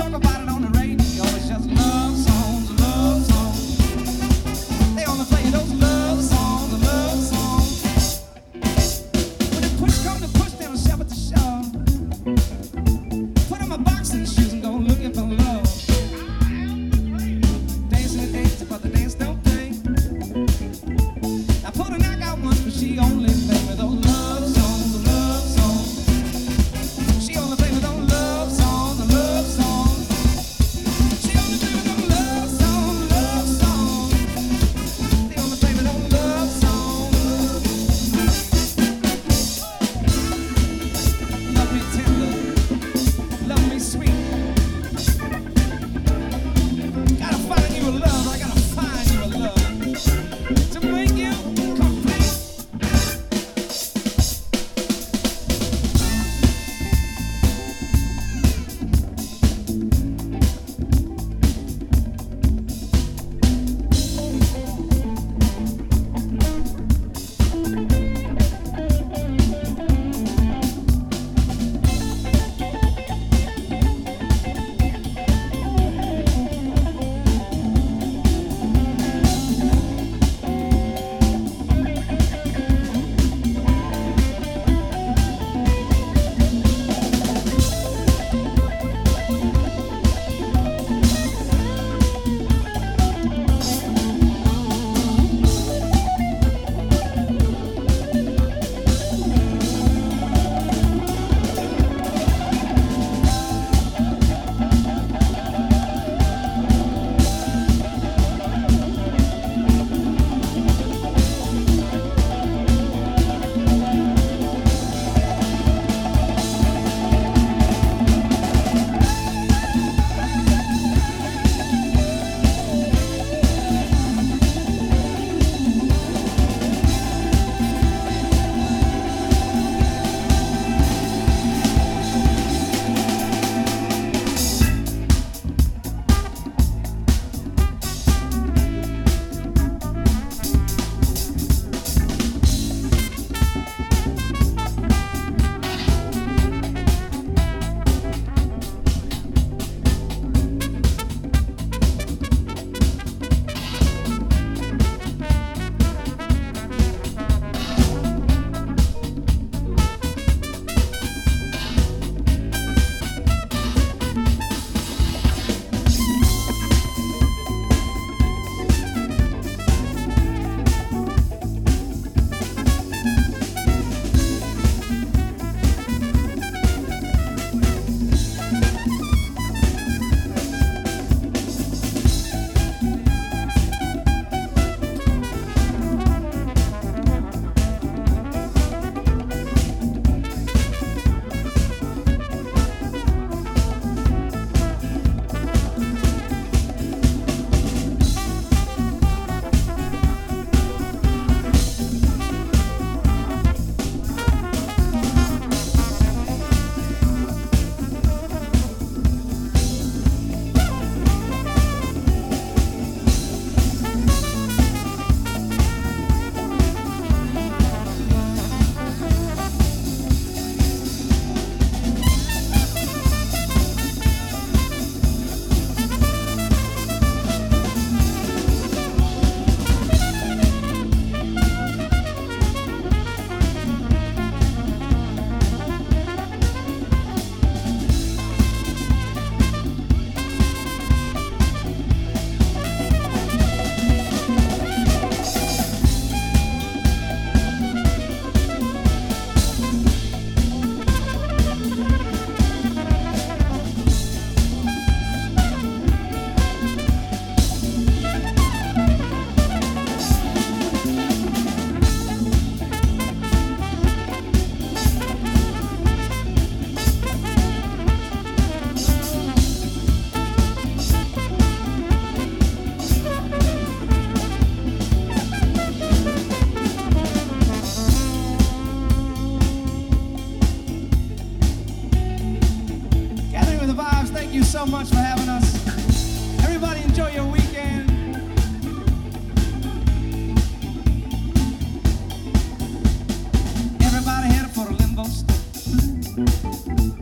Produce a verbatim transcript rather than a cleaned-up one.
talk about it on the radio. It's just love songs, love songs. They only play those love songs, love songs. When the push come to push, they'll shove at the shore. Put on my boxing shoes and go looking for love. Dancing the dance, but the dance don't pay. I put a knockout once, but she only played with those love songs, love songs. She only played with those love songs, love songs. She only played with those love songs, love songs. They only play with those love songs. Love me tender, love me sweet. Gotta find you a love, I gotta find you a love to make you complete. So much for having us. Everybody enjoy your weekend. Everybody headed for the limbo state.